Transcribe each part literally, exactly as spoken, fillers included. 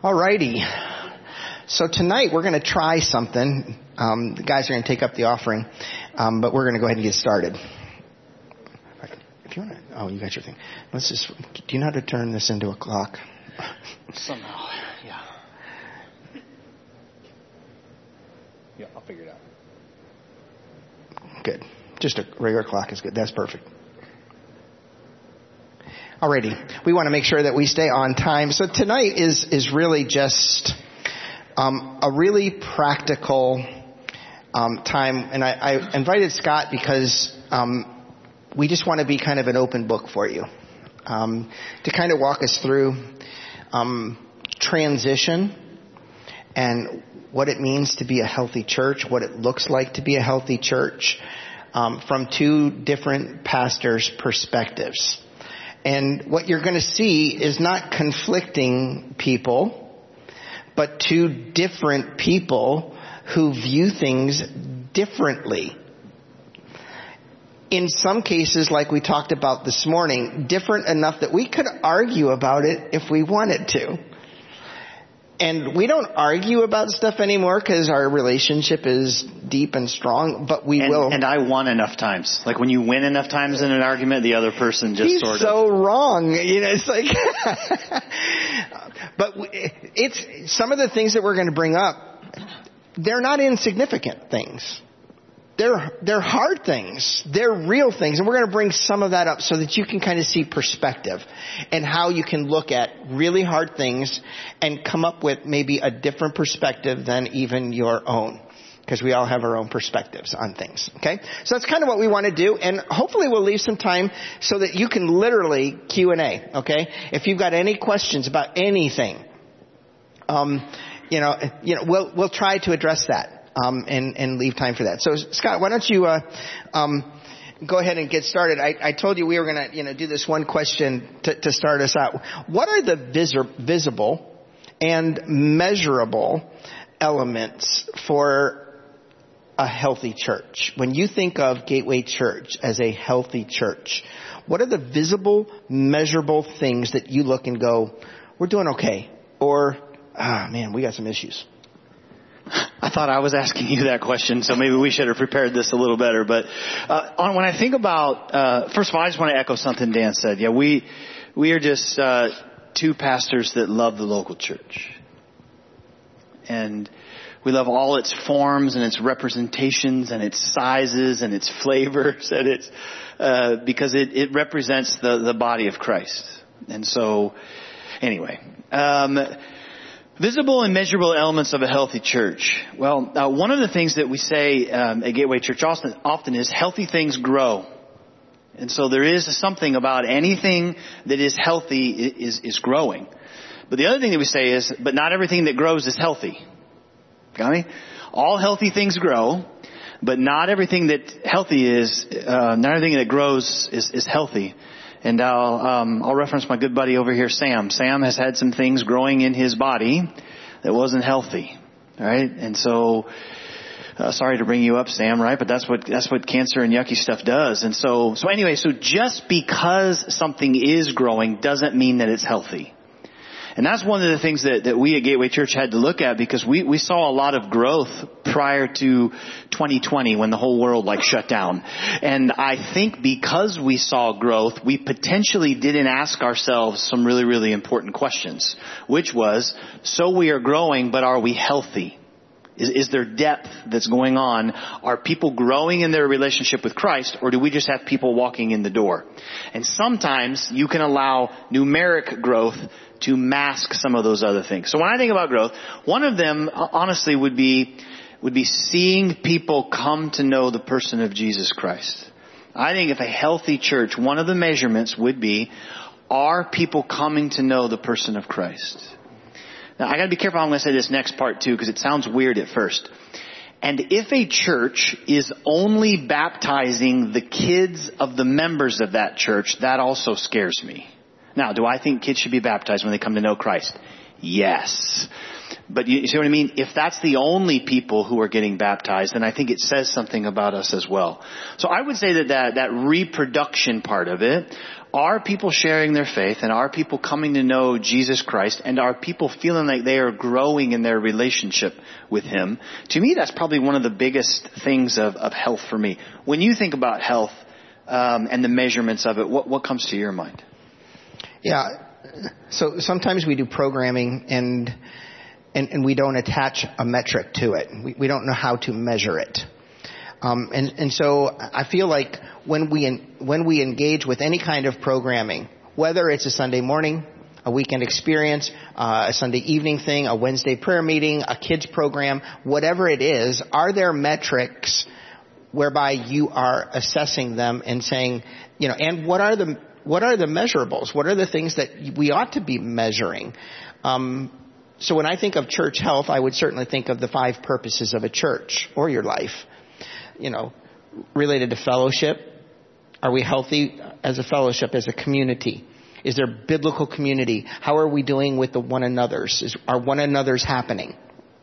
Alrighty. So tonight we're going to try something. Um, the guys are going to take up the offering, um, but we're going to go ahead and get started. If you want to, oh, you got your thing. Let's just. Do you know how to turn this into a clock? Somehow, yeah. Yeah, I'll figure it out. Good. Just a regular clock is good. That's perfect. Alrighty. We want to make sure that we stay on time. So tonight is, is really just um, a really practical um, time. And I, I invited Scott because um, we just want to be kind of an open book for you. Um, to kind of walk us through um, transition and what it means to be a healthy church, what it looks like to be a healthy church um, from two different pastors' perspectives. And what you're going to see is not conflicting people, but two different people who view things differently. In some cases, like we talked about this morning, different enough that we could argue about it if we wanted to. And we don't argue about stuff anymore because our relationship is deep and strong, but we and, will. And I won enough times. Like when you win enough times in an argument, the other person just He's sort so of. wrong. You know, it's like. But it's some of the things that we're going to bring up. They're not insignificant things. They're, they're hard things. They're real things. And we're going to bring some of that up so that you can kind of see perspective and how you can look at really hard things and come up with maybe a different perspective than even your own. Because we all have our own perspectives on things. Okay? So that's kind of what we want to do. And hopefully we'll leave some time so that you can literally Q and A. Okay? If you've got any questions about anything, um, you know, you know, we'll, we'll try to address that. Um, and, and leave time for that. So, Scott, why don't you uh, um, go ahead and get started? I, I told you we were going to, you know, do this one question to, to start us out. What are the vis- visible and measurable elements for a healthy church? When you think of Gateway Church as a healthy church, what are the visible, measurable things that you look and go, we're doing okay, or ah, man, we got some issues? I thought I was asking you that question, so maybe we should have prepared this a little better. But uh, on, when I think about, uh, first of all, I just want to echo something Dan said. Yeah, we we are just uh, two pastors that love the local church, and we love all its forms and its representations and its sizes and its flavors and its uh, because it, it represents the the body of Christ. And so, anyway. Um, Visible and measurable elements of a healthy church. Well, uh, one of the things that we say um, at Gateway Church often, often is healthy things grow. And so there is something about anything that is healthy is, is growing. But the other thing that we say is, but not everything that grows is healthy. Got me? All healthy things grow, but not everything that healthy is, uh, not everything that grows is, is healthy. And I'll, um, I'll reference my good buddy over here, Sam. Sam has had some things growing in his body that wasn't healthy. All right. And so, uh, sorry to bring you up, Sam, right? But that's what, that's what cancer and yucky stuff does. And so, so anyway, so just because something is growing doesn't mean that it's healthy. And that's one of the things that, that we at Gateway Church had to look at because we, we saw a lot of growth prior to twenty twenty when the whole world like shut down. And I think because we saw growth, we potentially didn't ask ourselves some really, really important questions, which was, so we are growing, but are we healthy? Is, is there depth that's going on? Are people growing in their relationship with Christ, or do we just have people walking in the door? And sometimes you can allow numeric growth to mask some of those other things. So when I think about growth, one of them honestly would be would be seeing people come to know the person of Jesus Christ. I think if a healthy church, one of the measurements would be, are people coming to know the person of Christ? Now I got to be careful how I'm going to say this next part too, because it sounds weird at first. And if a church is only baptizing the kids of the members of that church, that also scares me. Now, do I think kids should be baptized when they come to know Christ? Yes. But you see what I mean? If that's the only people who are getting baptized, then I think it says something about us as well. So I would say that that, that reproduction part of it, are people sharing their faith, and are people coming to know Jesus Christ, and are people feeling like they are growing in their relationship with Him? To me, that's probably one of the biggest things of, of health for me. When you think about health um, and the measurements of it, what, what comes to your mind? Yeah. So sometimes we do programming and and, and we don't attach a metric to it. We, we don't know how to measure it. Um, and, and so I feel like when we in, when we engage with any kind of programming, whether it's a Sunday morning, a weekend experience, uh, a Sunday evening thing, a Wednesday prayer meeting, a kids program, whatever it is, are there metrics whereby you are assessing them and saying, you know, and what are the what are the measurables? What are the things that we ought to be measuring? Um, so when I think of church health, I would certainly think of the five purposes of a church or your life. You know, related to fellowship. Are we healthy as a fellowship, as a community? Is there biblical community? How are we doing with the one another's? Is, are one another's happening?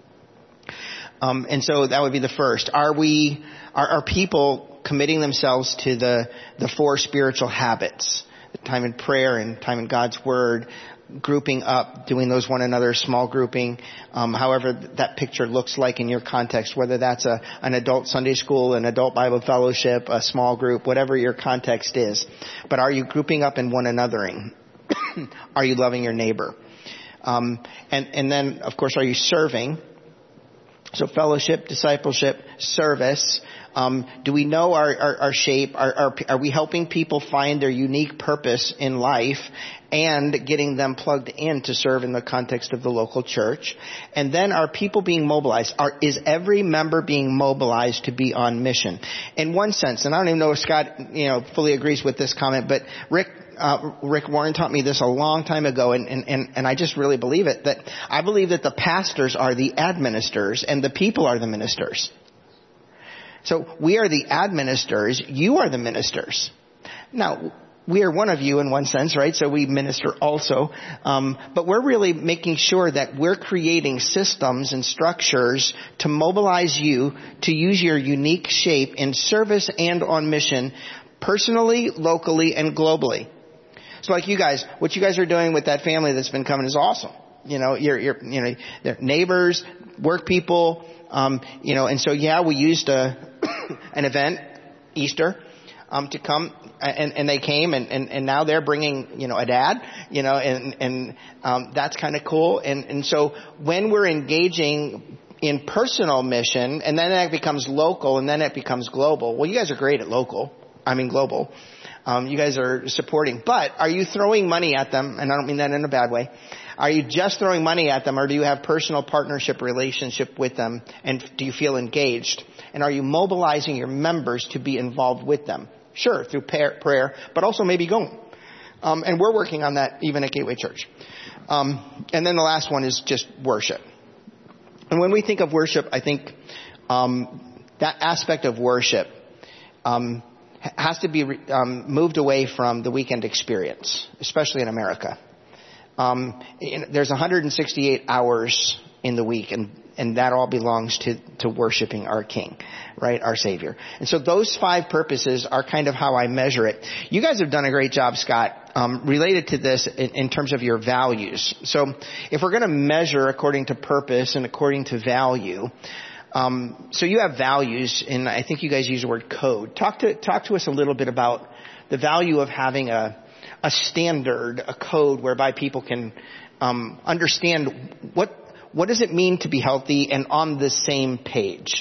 Um, and so that would be the first. Are we, are, are people committing themselves to the, the four spiritual habits? Time in prayer and time in God's Word, grouping up, doing those one another, small grouping, um, however that picture looks like in your context, whether that's a, an adult Sunday school, an adult Bible fellowship, a small group, whatever your context is. But are you grouping up in one anothering? Are you loving your neighbor? Um, and, and then, of course, are you serving? So fellowship, discipleship, service. Um, do we know our, our, our shape? Are, are, are we helping people find their unique purpose in life and getting them plugged in to serve in the context of the local church? And then are people being mobilized? Are, is every member being mobilized to be on mission? In one sense, and I don't even know if Scott, you know, fully agrees with this comment, but Rick Uh, Rick Warren taught me this a long time ago, and, and, and, and I just really believe it, that I believe that the pastors are the administrators and the people are the ministers. So we are the administrators, you are the ministers. Now, we are one of you in one sense, right? So we minister also. Um, but we're really making sure that we're creating systems and structures to mobilize you to use your unique shape in service and on mission, personally, locally, and globally. So like you guys, what you guys are doing with that family that's been coming is awesome. You know, you're, you're, you know, they're neighbors, work people, um, you know, and so yeah, we used a, an event, Easter, um, to come, and, and they came, and, and, and now they're bringing, you know, a dad, you know, and, and, um, that's kind of cool. And, and so when we're engaging in personal mission, and then that becomes local, and then it becomes global. Well, you guys are great at local. I mean, global. Um, you guys are supporting, but are you throwing money at them? And I don't mean that in a bad way. Are you just throwing money at them, or do you have personal partnership relationship with them? And do you feel engaged? And are you mobilizing your members to be involved with them? Sure, through prayer, but also maybe going. Um, and we're working on that even at Gateway Church. Um, and then the last one is just worship. And when we think of worship, I think um, that aspect of worship um, has to be um, moved away from the weekend experience, especially in America. Um, in, there's one hundred sixty-eight hours in the week, and, and that all belongs to, to worshiping our King, right, our Savior. And so those five purposes are kind of how I measure it. You guys have done a great job, Scott, um, related to this in, in terms of your values. So if we're going to measure according to purpose and according to value, Um, so you have values, and I think you guys use the word code. Talk to talk to us a little bit about the value of having a a standard, a code whereby people can um, understand what what does it mean to be healthy and on the same page.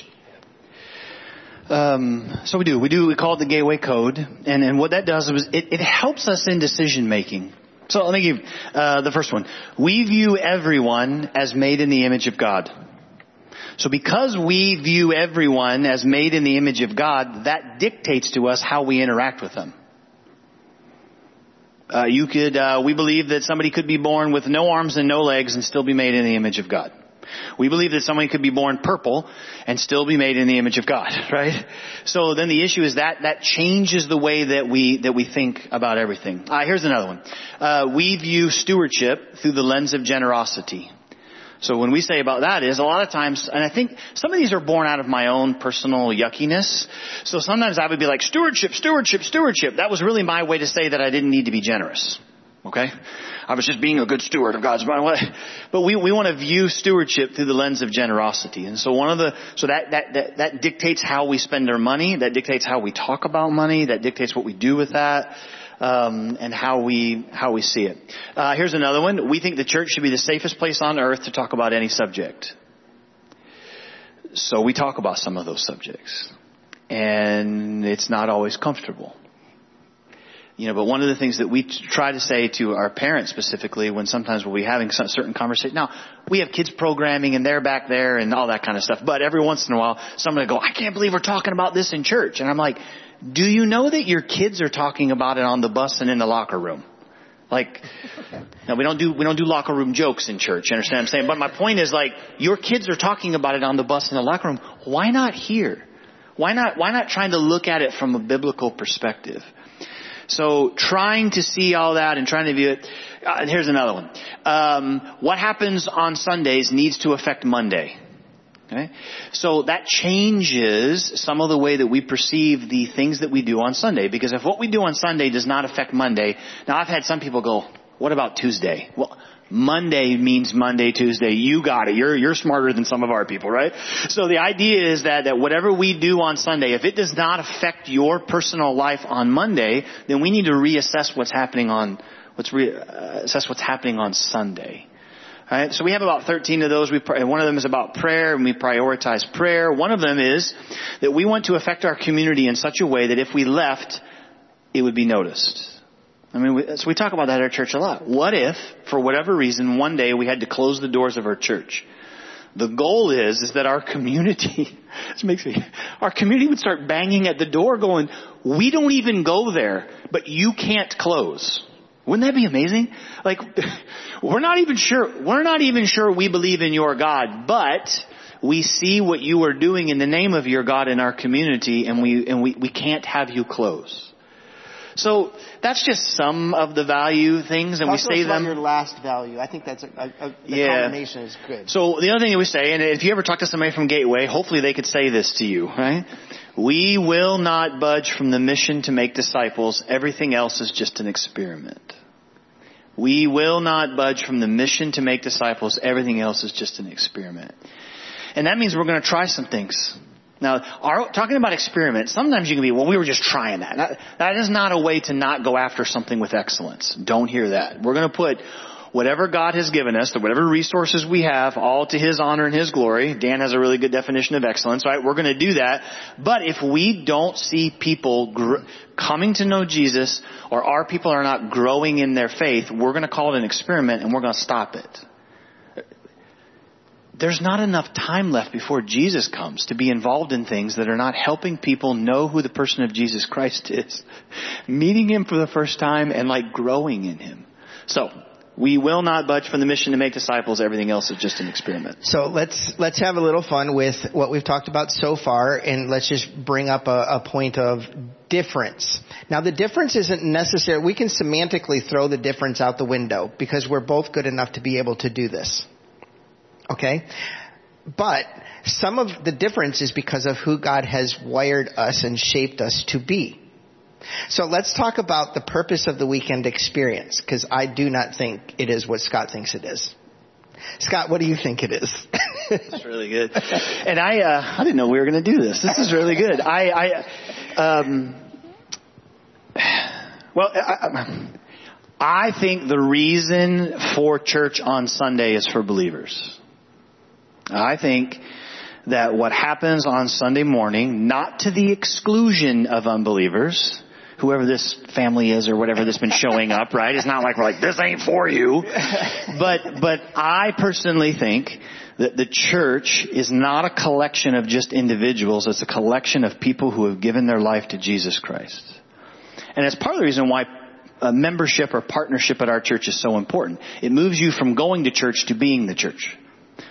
Um, so we do. We do. We call it the Gateway Code, and and what that does is it, it helps us in decision making. So let me give uh, the first one. We view everyone as made in the image of God. So because we view everyone as made in the image of God, that dictates to us how we interact with them. Uh, you could, uh, we believe that somebody could be born with no arms and no legs and still be made in the image of God. We believe that somebody could be born purple and still be made in the image of God, right? So then the issue is that that changes the way that we that we think about everything. Uh, here's another one. Uh, we view stewardship through the lens of generosity. So when we say about that is a lot of times, and I think some of these are born out of my own personal yuckiness. So sometimes I would be like, stewardship, stewardship, stewardship. That was really my way to say that I didn't need to be generous. Okay? I was just being a good steward of God's money. But we, we want to view stewardship through the lens of generosity. And so one of the, so that, that, that, that dictates how we spend our money. That dictates how we talk about money. That dictates what we do with that. Um, and how we, how we see it. Uh, here's another one. We think the church should be the safest place on earth to talk about any subject. So we talk about some of those subjects. And it's not always comfortable. You know, but one of the things that we try to say to our parents specifically when sometimes we'll be having some certain conversation. Now, we have kids programming and they're back there and all that kind of stuff. But every once in a while, somebody will go, I can't believe we're talking about this in church. And I'm like, do you know that your kids are talking about it on the bus and in the locker room? Like, now we don't do, we don't do locker room jokes in church. You understand what I'm saying? But my point is like, your kids are talking about it on the bus in the locker room. Why not here? Why not, why not trying to look at it from a biblical perspective? So trying to see all that and trying to view it. Uh, here's another one. Um, what happens on Sundays needs to affect Monday. Okay? So that changes some of the way that we perceive the things that we do on Sunday. Because if what we do on Sunday does not affect Monday. Now I've had some people go, what about Tuesday? Well, Monday means Monday, Tuesday. You got it. You're, you're smarter than some of our people, right? So the idea is that, that whatever we do on Sunday, if it does not affect your personal life on Monday, then we need to reassess what's happening on, what's re, uh, assess what's happening on Sunday. All right. So we have about thirteen of those. We, one of them is about prayer and we prioritize prayer. One of them is that we want to affect our community in such a way that if we left, it would be noticed. I mean, we, so we talk about that at our church a lot. What if, for whatever reason, one day we had to close the doors of our church? The goal is, is that our community, this makes me, our community would start banging at the door going, we don't even go there, but you can't close. Wouldn't that be amazing? Like, we're not even sure, we're not even sure we believe in your God, but we see what you are doing in the name of your God in our community and we, and we, we can't have you close. So that's just some of the value things, and Talk we say about them. Your last value, I think that's a, a, a the yeah. combination is good. So the other thing that we say, and if you ever talk to somebody from Gateway, hopefully they could say this to you, right? We will not budge from the mission to make disciples. Everything else is just an experiment. We will not budge from the mission to make disciples. Everything else is just an experiment. And that means we're going to try some things. Now, our, talking about experiments, sometimes you can be, well, we were just trying that. that. That is not a way to not go after something with excellence. Don't hear that. We're going to put whatever God has given us, whatever resources we have, all to His honor and His glory. Dan has a really good definition of excellence, right? We're going to do that. But if we don't see people gr- coming to know Jesus, or our people are not growing in their faith, we're going to call it an experiment and we're going to stop it. There's not enough time left before Jesus comes to be involved in things that are not helping people know who the person of Jesus Christ is, meeting Him for the first time and like growing in Him. So we will not budge from the mission to make disciples. Everything else is just an experiment. So let's let's have a little fun with what we've talked about so far, and let's just bring up a, a point of difference. Now, the difference isn't necessary. We can semantically throw the difference out the window because we're both good enough to be able to do this. Okay? But some of the difference is because of who God has wired us and shaped us to be. So let's talk about the purpose of the weekend experience, because I do not think it is what Scott thinks it is. Scott, what do you think it is? That's really good. And I, uh, I didn't know we were going to do this. This is really good. I, I, um, well, I, I think the reason for church on Sunday is for believers. I think that what happens on Sunday morning, not to the exclusion of unbelievers, whoever this family is or whatever that's been showing up, right? It's not like we're like, this ain't for you. But, but I personally think that the church is not a collection of just individuals. It's a collection of people who have given their life to Jesus Christ. And it's part of the reason why a membership or partnership at our church is so important. It moves you from going to church to being the church.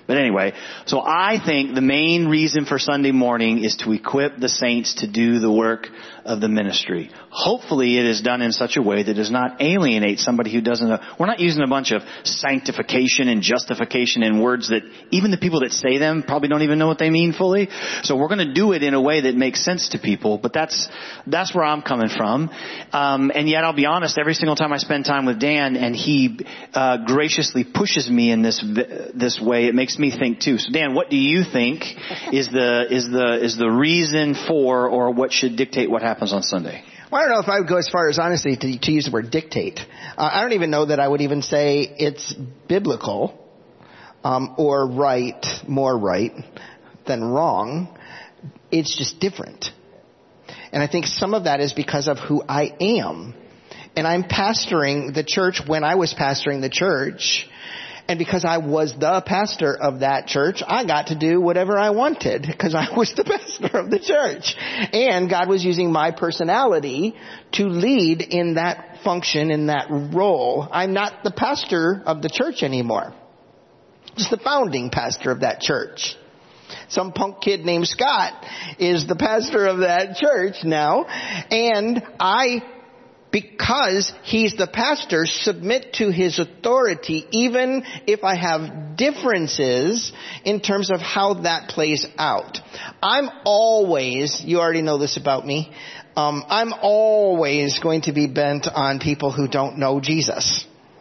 But anyway, so I think the main reason for Sunday morning is to equip the saints to do the work of the ministry. Hopefully it is done in such a way that does not alienate somebody who doesn't know. We're not using a bunch of sanctification and justification in words that even the people that say them probably don't even know what they mean fully. So we're going to do it in a way that makes sense to people. But that's, that's where I'm coming from. Um, and yet I'll be honest, every single time I spend time with Dan and he, uh, graciously pushes me in this, this way, it makes me think too. So Dan, what do you think is the, is the, is the reason for, or what should dictate what happens on Sunday? Well, I don't know if I would go as far as honestly to, to use the word dictate. Uh, I don't even know that I would even say it's biblical, um, or right, more right than wrong. It's just different. And I think some of that is because of who I am. And I'm pastoring the church when I was pastoring the church. And because I was the pastor of that church, I got to do whatever I wanted because I was the pastor of the church. And God was using my personality to lead in that function, in that role. I'm not the pastor of the church anymore. Just the founding pastor of that church. Some punk kid named Scott is the pastor of that church now. And I, because he's the pastor, submit to his authority even if I have differences in terms of how that plays out. I'm always, you already know this about me, um, I'm always going to be bent on people who don't know Jesus.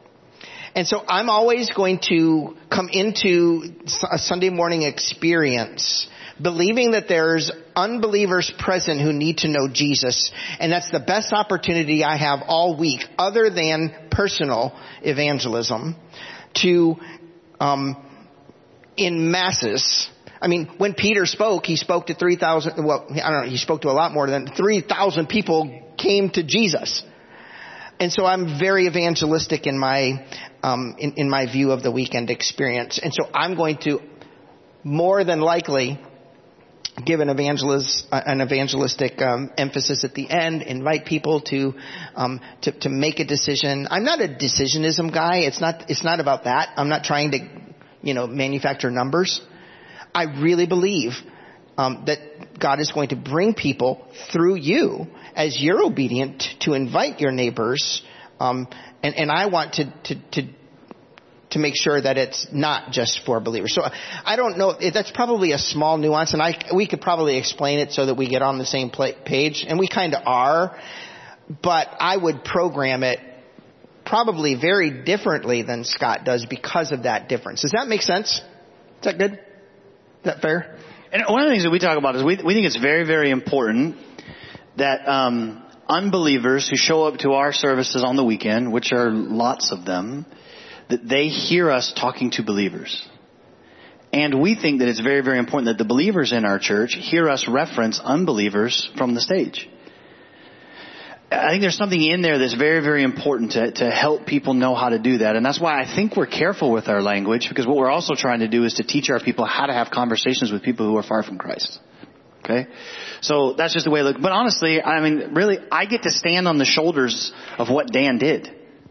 And so I'm always going to come into a Sunday morning experience believing that there's unbelievers present who need to know Jesus. And that's the best opportunity I have all week, other than personal evangelism, to, um, in masses. I mean, when Peter spoke, he spoke to three thousand, well, I don't know, he spoke to a lot more than three thousand people came to Jesus. And so I'm very evangelistic in my, um, in, in my view of the weekend experience. And so I'm going to more than likely give an evangelist, an evangelistic um, emphasis at the end, invite people to, um, to to make a decision. I'm not a decisionism guy. It's not it's not about that. I'm not trying to, you know, manufacture numbers. I really believe um, that God is going to bring people through you as you're obedient to invite your neighbors, um, and and I want to to to. to make sure that it's not just for believers. So I don't know. That's probably a small nuance, and I we could probably explain it so that we get on the same page, and we kind of are. But I would program it probably very differently than Scott does because of that difference. Does that make sense? Is that good? Is that fair? And one of the things that we talk about is we we think it's very, very important that um, unbelievers who show up to our services on the weekend, which are lots of them, that they hear us talking to believers. And we think that it's very, very important that the believers in our church hear us reference unbelievers from the stage. I think there's something in there that's very, very important to, to help people know how to do that. And that's why I think we're careful with our language, because what we're also trying to do is to teach our people how to have conversations with people who are far from Christ. Okay? So that's just the way it looks. But honestly, I mean, really, I get to stand on the shoulders of what Dan did.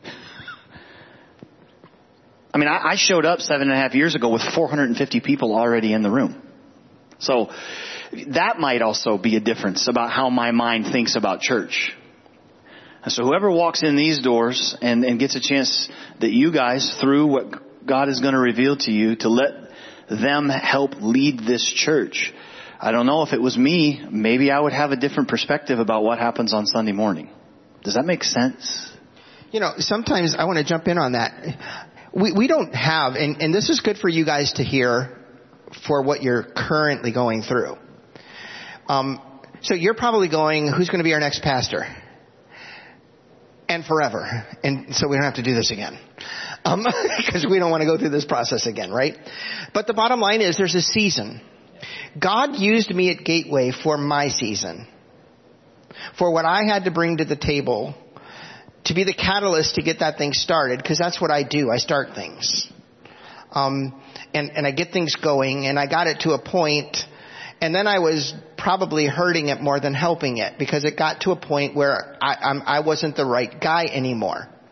I mean, I showed up seven and a half years ago with four hundred fifty people already in the room. So that might also be a difference about how my mind thinks about church. And so whoever walks in these doors and, and gets a chance that you guys, through what God is going to reveal to you, to let them help lead this church. I don't know if it was me, maybe I would have a different perspective about what happens on Sunday morning. Does that make sense? You know, sometimes I want to jump in on that. We we don't have, and, and this is good for you guys to hear for what you're currently going through. Um, so you're probably going, who's going to be our next pastor? And forever. And so we don't have to do this again. Um, because we don't want to go through this process again, right? But the bottom line is there's a season. God used me at Gateway for my season. For what I had to bring to the table, to be the catalyst to get that thing started, because that's what I do. I start things. Um, and, and I get things going, and I got it to a point, and then I was probably hurting it more than helping it, because it got to a point where I, I'm, I wasn't the right guy anymore.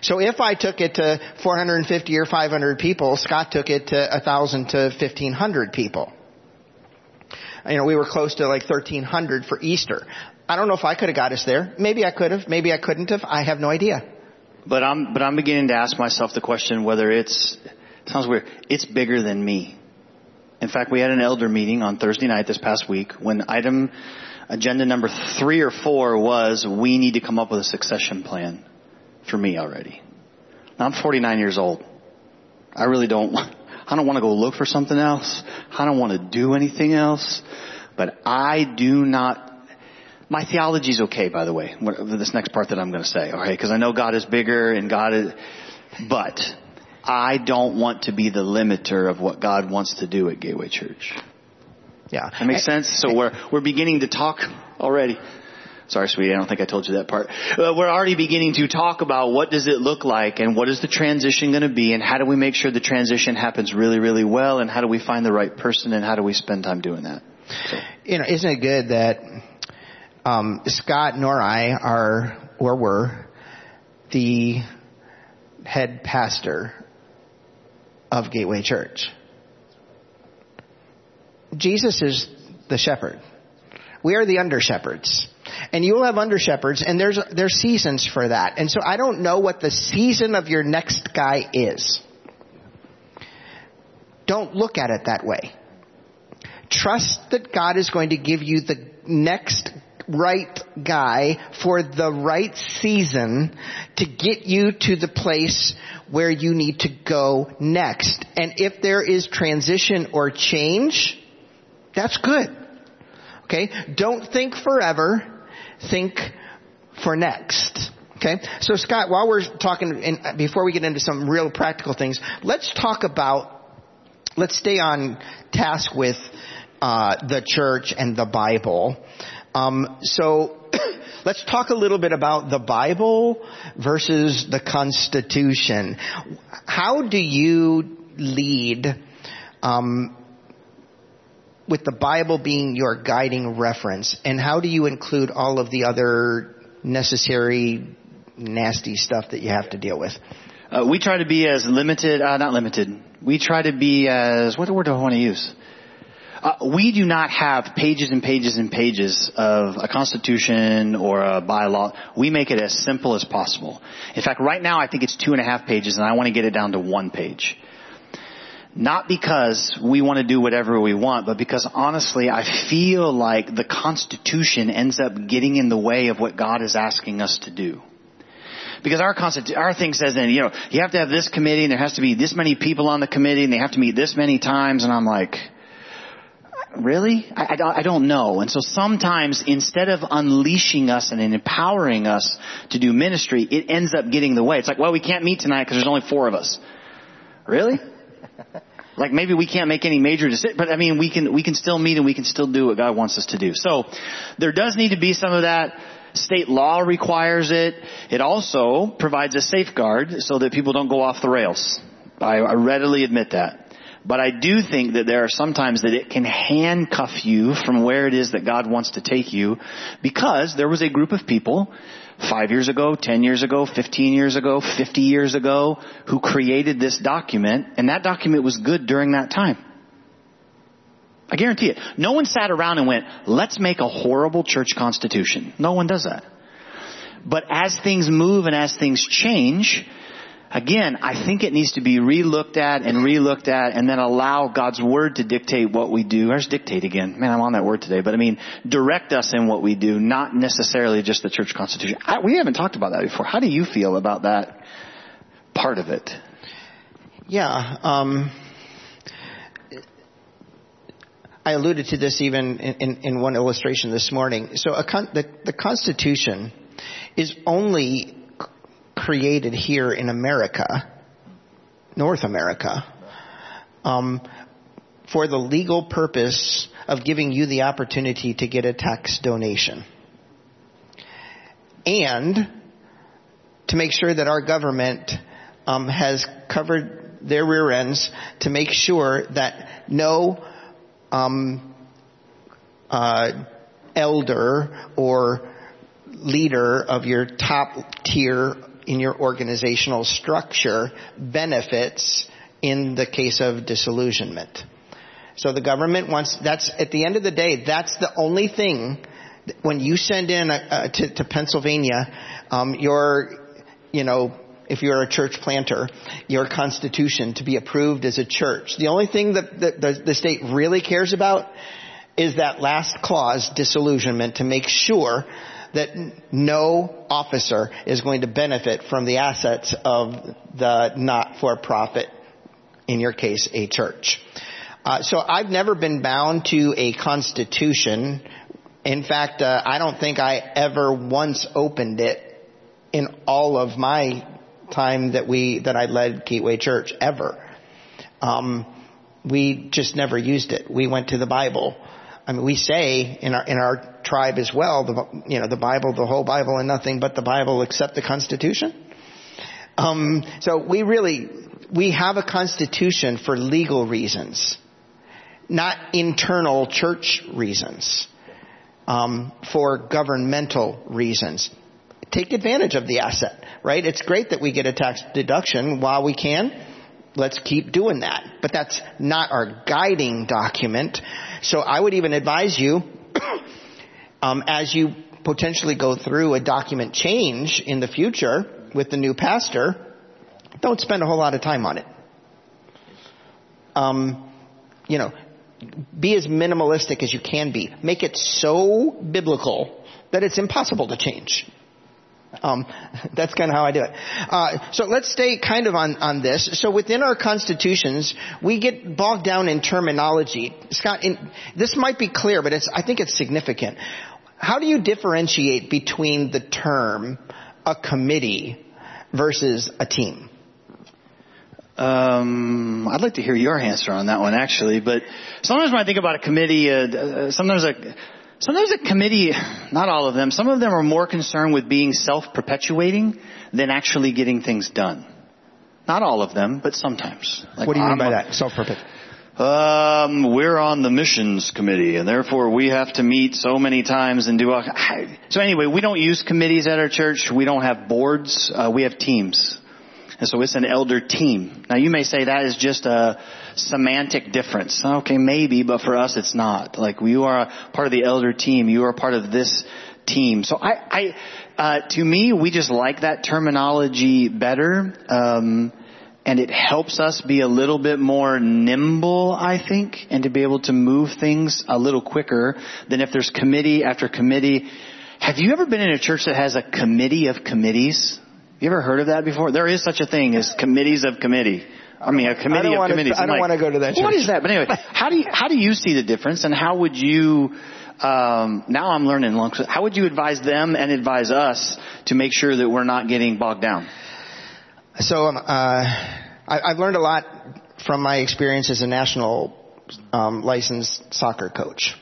So if I took it to four hundred fifty or five hundred people, Scott took it to one thousand to fifteen hundred people. You know, we were close to like thirteen hundred for Easter. I don't know if I could have got us there. Maybe I could have. Maybe I couldn't have. I have no idea. But I'm, but I'm beginning to ask myself the question whether it's, it sounds weird, it's bigger than me. In fact, we had an elder meeting on Thursday night this past week when item agenda number three or four was we need to come up with a succession plan for me already. Now, I'm forty-nine years old. I really don't, I don't want to go look for something else. I don't want to do anything else. But I do not, my theology is okay, by the way, this next part that I'm going to say, all right, because I know God is bigger and God is, but I don't want to be the limiter of what God wants to do at Gateway Church. Yeah. That makes sense? So we're, we're beginning to talk already. Sorry, sweetie, I don't think I told you that part. Uh, we're already beginning to talk about what does it look like and what is the transition going to be and how do we make sure the transition happens really, really well and how do we find the right person and how do we spend time doing that? So. You know, isn't it good that um, Scott nor I are, or were, the head pastor of Gateway Church? Jesus is the shepherd. We are the under shepherds. And you will have under shepherds, and there's there's seasons for that. And so I don't know what the season of your next guy is. Don't look at it that way. Trust that God is going to give you the next right guy for the right season to get you to the place where you need to go next. And if there is transition or change, that's good. Okay? Don't think forever. Think for next. Okay? So Scott, while we're talking, and before we get into some real practical things, let's talk about, let's stay on task with uh, the church and the Bible. Um, so let's talk a little bit about the Bible versus the Constitution. How do you lead um, with the Bible being your guiding reference, and how do you include all of the other necessary, nasty stuff that you have to deal with? Uh, we try to be as limited, uh, not limited. We try to be as, what word do I want to use? Uh, we do not have pages and pages and pages of a constitution or a bylaw. We make it as simple as possible. In fact, right now I think it's two and a half pages, and I want to get it down to one page. Not because we want to do whatever we want, but because honestly, I feel like the Constitution ends up getting in the way of what God is asking us to do. Because our constitu- our thing says then, you know, you have to have this committee and there has to be this many people on the committee and they have to meet this many times. And I'm like, really? I, I, I don't know. And so sometimes instead of unleashing us and empowering us to do ministry, it ends up getting in the way. It's like, well, we can't meet tonight because there's only four of us. Really? Like maybe we can't make any major decisions, but I mean, we can, we can still meet and we can still do what God wants us to do. So there does need to be some of that. State law requires it. It also provides a safeguard so that people don't go off the rails. I, I readily admit that. But I do think that there are sometimes that it can handcuff you from where it is that God wants to take you, because there was a group of people five years ago, ten years ago, fifteen years ago, fifty years ago who created this document, and that document was good during that time. I guarantee it. No one sat around and went, let's make a horrible church constitution. No one does that. But as things move and as things change, again, I think it needs to be re-looked at and re-looked at and then allow God's Word to dictate what we do. There's dictate again. Man, I'm on that word today. But I mean, direct us in what we do, not necessarily just the church constitution. I, we haven't talked about that before. How do you feel about that part of it? Yeah, um... I alluded to this even in, in, in one illustration this morning. So a con- the, the Constitution is only c- created here in America, North America, um, for the legal purpose of giving you the opportunity to get a tax donation. And to make sure that our government um, has covered their rear ends to make sure that no Um, uh, elder or leader of your top tier in your organizational structure benefits in the case of disillusionment. So the government wants, that's at the end of the day, that's the only thing when you send in a, uh, to, to Pennsylvania, um, your, you know, if you're a church planter, your constitution to be approved as a church. The only thing that the, the, the state really cares about is that last clause, disillusionment, to make sure that no officer is going to benefit from the assets of the not-for-profit, in your case, a church. Uh, so I've never been bound to a constitution. In fact, uh, I don't think I ever once opened it in all of my time that we that I led Gateway Church, ever. Um, we just never used it. We went to the Bible. I mean, we say in our in our tribe as well, the, you know, the Bible, the whole Bible, and nothing but the Bible except the Constitution. Um, so we really we have a Constitution for legal reasons, not internal church reasons, um, for governmental reasons. Take advantage of the asset, right? It's great that we get a tax deduction while we can. Let's keep doing that. But that's not our guiding document. So I would even advise you, um, as you potentially go through a document change in the future with the new pastor, don't spend a whole lot of time on it. Um, you know, be as minimalistic as you can be. Make it so biblical that it's impossible to change. Um, that's kind of how I do it. Uh, so let's stay kind of on, on this. So within our constitutions, we get bogged down in terminology. Scott, in, this might be clear, but it's, I think it's significant. How do you differentiate between the term a committee versus a team? Um, I'd like to hear your answer on that one, actually. But sometimes when I think about a committee, uh, sometimes a Sometimes a committee, not all of them, some of them are more concerned with being self-perpetuating than actually getting things done. Not all of them, but sometimes. Like, what do you mean by that, self-perpetuating? Um, we're on the missions committee, and therefore we have to meet so many times and do all... So anyway, we don't use committees at our church. We don't have boards. Uh, we have teams. And so it's an elder team. Now you may say that is just a semantic difference. Okay, maybe, but for us it's not. Like, you are a part of the elder team. You are part of this team. So I, I, uh, to me, we just like that terminology better. Um, and it helps us be a little bit more nimble, I think, and to be able to move things a little quicker than if there's committee after committee. Have you ever been in a church that has a committee of committees? You ever heard of that before? There is such a thing as committees of committee. I mean, a committee of committees. I don't want to go to that church. What is that? But anyway, how do you, how do you see the difference, and how would you, um, now I'm learning, how would you advise them and advise us to make sure that we're not getting bogged down? So, um, uh, I, I've learned a lot from my experience as a national, um, licensed soccer coach.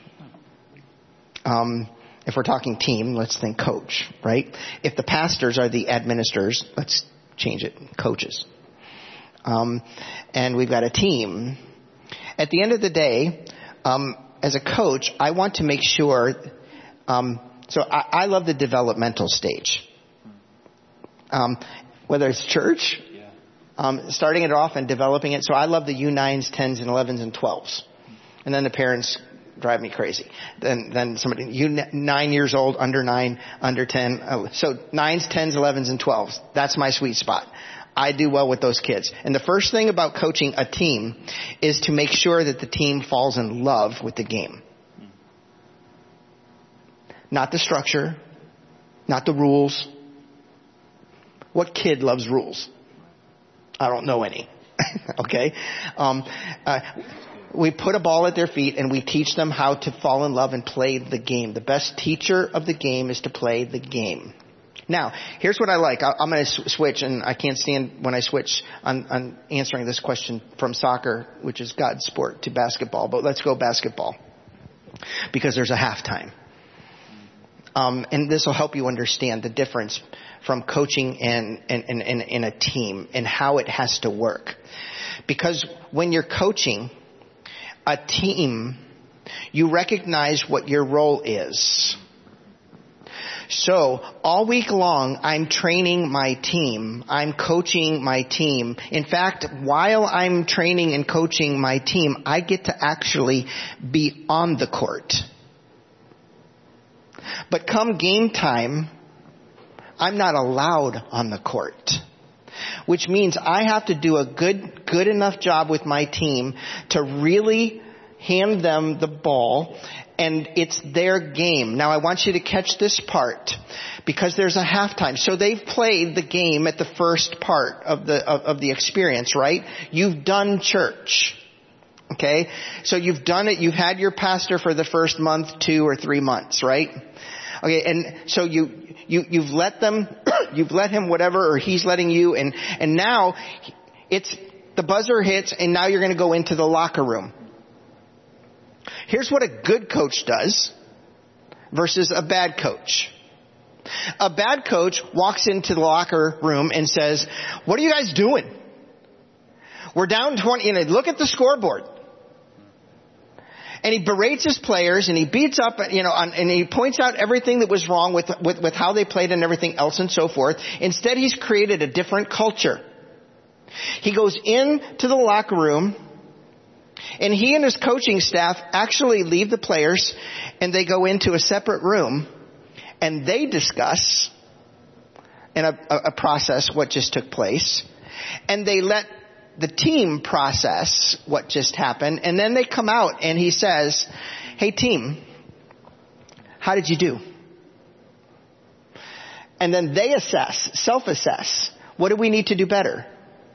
Um, If we're talking team, let's think coach, right? If the pastors are the administrators, let's change it, coaches. Um, and we've got a team. At the end of the day, um, as a coach, I want to make sure, um, so I, I love the developmental stage. Um, whether it's church, um, starting it off and developing it. So I love the U nines, tens, and elevens, and twelves. And then the parents drive me crazy. Then, then somebody, you nine years old, under nine, under ten. Uh, so nines, tens, elevens, and twelves. That's my sweet spot. I do well with those kids. And the first thing about coaching a team is to make sure that the team falls in love with the game. Not the structure, not the rules. What kid loves rules? I don't know any. Okay? Um, uh, We put a ball at their feet and we teach them how to fall in love and play the game. The best teacher of the game is to play the game. Now, here's what I like. I'm going to switch, and I can't stand when I switch on, on answering this question from soccer, which is God's sport, to basketball. But let's go basketball, because there's a halftime. Um, and this will help you understand the difference from coaching and in and, and, and a team and how it has to work. Because when you're coaching a team, you recognize what your role is. So all week long, I'm training my team. I'm coaching my team. In fact, while I'm training and coaching my team, I get to actually be on the court. But come game time, I'm not allowed on the court. Which means I have to do a good, good enough job with my team to really hand them the ball, and it's their game. Now I want you to catch this part, because there's a halftime. So they've played the game at the first part of the, of, of the experience, right? You've done church. Okay? So you've done it, you've had your pastor for the first month, two or three months, right? Okay, and so you, you, you've let them, you've let him whatever, or he's letting you, and, and now it's, the buzzer hits, and now you're gonna go into the locker room. Here's what a good coach does versus a bad coach. A bad coach walks into the locker room and says, what are you guys doing? We're down twenty, you know, look at the scoreboard. And he berates his players, and he beats up, you know, and he points out everything that was wrong with, with, with how they played and everything else and so forth. Instead, he's created a different culture. He goes into the locker room, and he and his coaching staff actually leave the players, and they go into a separate room, and they discuss in a, a process what just took place, and they let the team process what just happened, and then they come out, and he says, hey team, how did you do? And then they assess, self-assess, what do we need to do better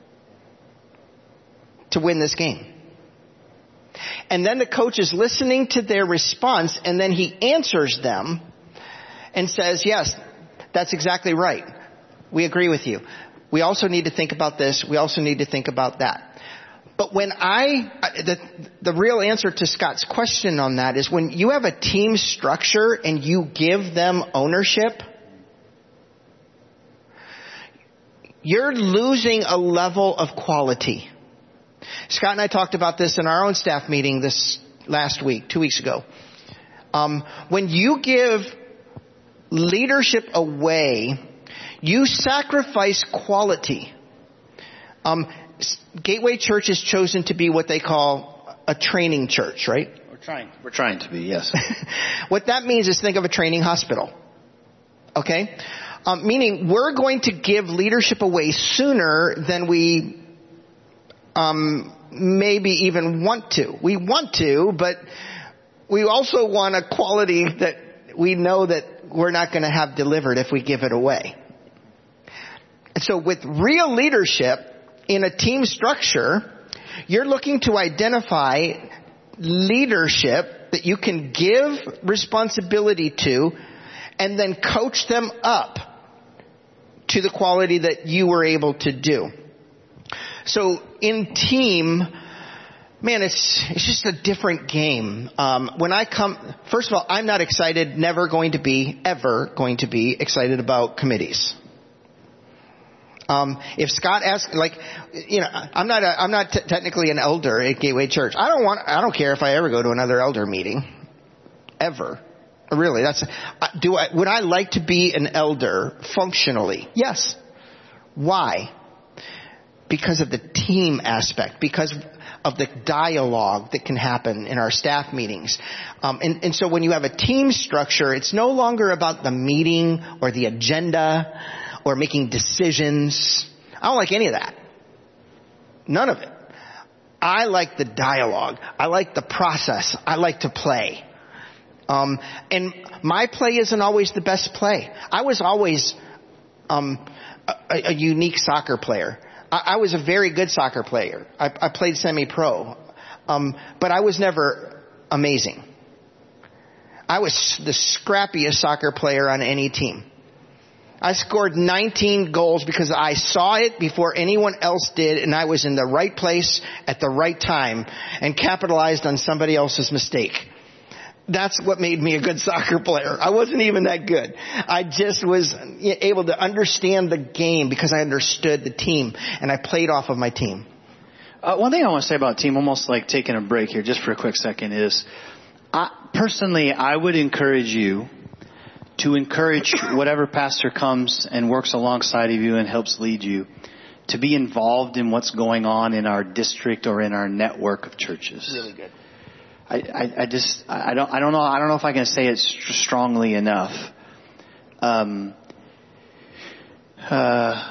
to win this game? And then the coach is listening to their response, and then he answers them and says, yes, that's exactly right. We agree with you. We also need to think about this. We also need to think about that. But when I, the, the real answer to Scott's question on that is when you have a team structure and you give them ownership, you're losing a level of quality. Scott and I talked about this in our own staff meeting this last week, two weeks ago. Um, when you give leadership away, you sacrifice quality. Um, Gateway Church has chosen to be what they call a training church, right? We're trying. We're trying to be, yes. What that means is think of a training hospital. Okay? Um, meaning we're going to give leadership away sooner than we um, maybe even want to. We want to, but we also want a quality that we know that we're not going to have delivered if we give it away. And so with real leadership in a team structure, you're looking to identify leadership that you can give responsibility to and then coach them up to the quality that you were able to do. So in team, man, it's it's just a different game. Um, when I come, first of all, I'm not excited, never going to be, ever going to be excited about committees. Um, if Scott asks, like, you know, I'm not, a, I'm not t- technically an elder at Gateway Church. I don't want, I don't care if I ever go to another elder meeting, ever. Really, that's. Do I? Would I like to be an elder functionally? Yes. Why? Because of the team aspect. Because of the dialogue that can happen in our staff meetings. Um, and, and so when you have a team structure, it's no longer about the meeting or the agenda or making decisions. I don't like any of that. None of it. I like the dialogue. I like the process. I like to play. Um, and my play isn't always the best play. I was always um, a, a unique soccer player. I, I was a very good soccer player. I, I played semi-pro. Um, but I was never amazing. I was the scrappiest soccer player on any team. I scored nineteen goals because I saw it before anyone else did, and I was in the right place at the right time and capitalized on somebody else's mistake. That's what made me a good soccer player. I wasn't even that good. I just was able to understand the game because I understood the team, and I played off of my team. Uh, one thing I want to say about team, almost like taking a break here just for a quick second, is I, personally, I would encourage you to encourage whatever pastor comes and works alongside of you and helps lead you to be involved in what's going on in our district or in our network of churches. Really good. I, I, I just, I don't, I don't know, I don't know if I can say it strongly enough. Um, uh,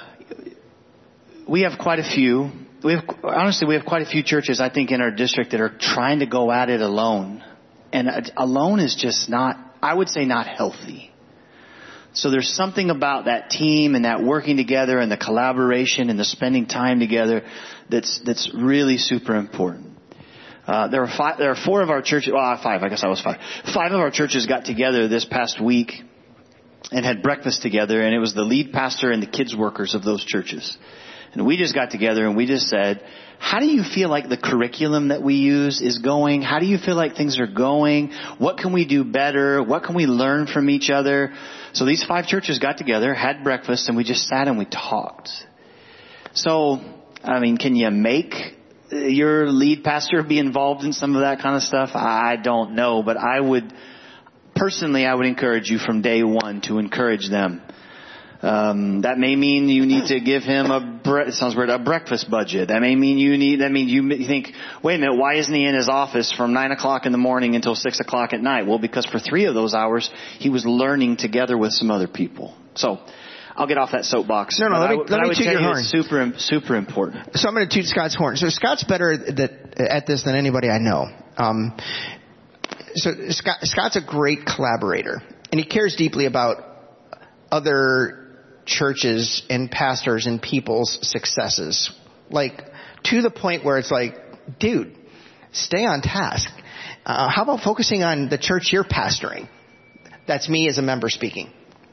we have quite a few, we have, honestly, we have quite a few churches, I think, in our district that are trying to go at it alone. And alone is just not, I would say, not healthy. So there's something about that team and that working together and the collaboration and the spending time together that's that's really super important. Uh, there are five, there are four of our churches, well, five, I guess I was five. Five of our churches got together this past week and had breakfast together, and it was the lead pastor and the kids workers of those churches. And we just got together and we just said, how do you feel like the curriculum that we use is going? How do you feel like things are going? What can we do better? What can we learn from each other? So these five churches got together, had breakfast, and we just sat and we talked. So, I mean, can you make your lead pastor be involved in some of that kind of stuff? I don't know, but I would, personally, I would encourage you from day one to encourage them. Um, that may mean you need to give him a, bre- it sounds weird, a breakfast budget. That may mean you need, that means you think, wait a minute, why isn't he in his office from nine o'clock in the morning until six o'clock at night? Well, because for three of those hours, he was learning together with some other people. So, I'll get off that soapbox. No, no, let me, I, let me toot your horn. It's super, super important. So I'm going to toot Scott's horn. So Scott's better that, at this than anybody I know. Um, so Scott, Scott's a great collaborator, and he cares deeply about other churches and pastors and people's successes. Like, to the point where it's like, dude, stay on task. Uh, how about focusing on the church you're pastoring? That's me as a member speaking.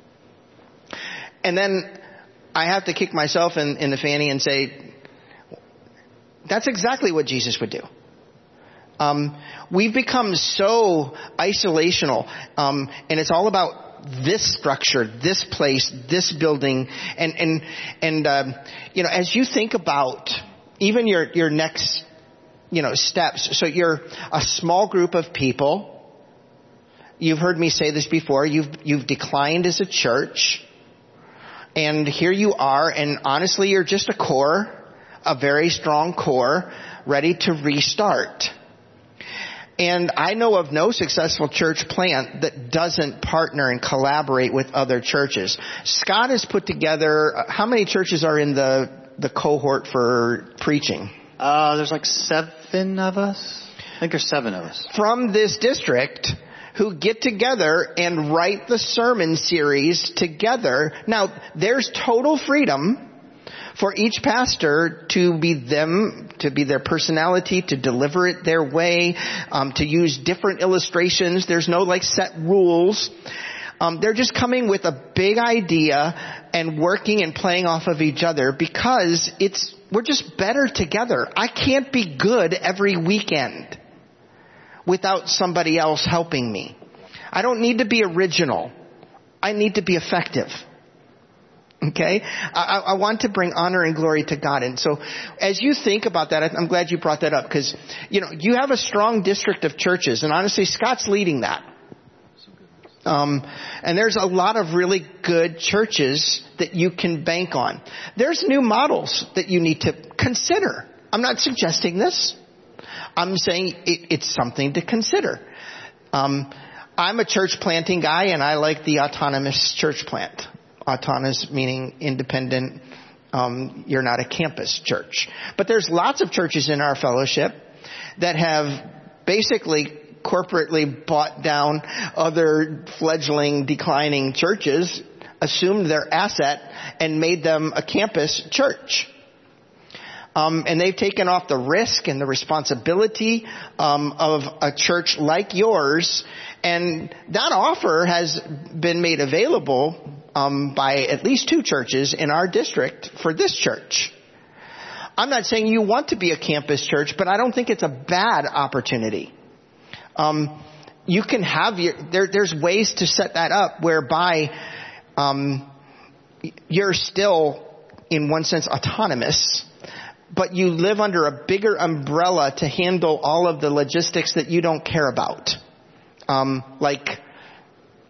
And then I have to kick myself in, in the fanny and say, that's exactly what Jesus would do. Um, we've become so isolational, um, and it's all about this structure, this place, this building, and and and um, you know, as you think about even your your next, you know, steps. So you're a small group of people. You've heard me say this before. You've you've declined as a church, and here you are. And honestly, you're just a core, a very strong core, ready to restart. And I know of no successful church plant that doesn't partner and collaborate with other churches. Scott has put together, how many churches are in the, the cohort for preaching? Uh, there's like seven of us. I think there's seven of us. From this district who get together and write the sermon series together. Now, there's total freedom for each pastor to be them, to be their personality, to deliver it their way, um, to use different illustrations. There's no like set rules. Um, they're just coming with a big idea and working and playing off of each other because it's, we're just better together. I can't be good every weekend without somebody else helping me. I don't need to be original. I need to be effective. Okay? I, I want to bring honor and glory to God. And so as you think about that, I'm glad you brought that up because, you know, you have a strong district of churches, and honestly, Scott's leading that. Um, and there's a lot of really good churches that you can bank on. There's new models that you need to consider. I'm not suggesting this. I'm saying it, it's something to consider. Um, I'm a church planting guy, and I like the autonomous church plant. Autonomous meaning independent. Um, you're not a campus church. But there's lots of churches in our fellowship that have basically corporately bought down other fledgling, declining churches, assumed their asset, and made them a campus church. Um, and they've taken off the risk and the responsibility um, of a church like yours. And that offer has been made available um, by at least two churches in our district for this church. I'm not saying you want to be a campus church, but I don't think it's a bad opportunity. Um, you can have your, there, there's ways to set that up whereby um, you're still, in one sense, autonomous, but you live under a bigger umbrella to handle all of the logistics that you don't care about. Um, like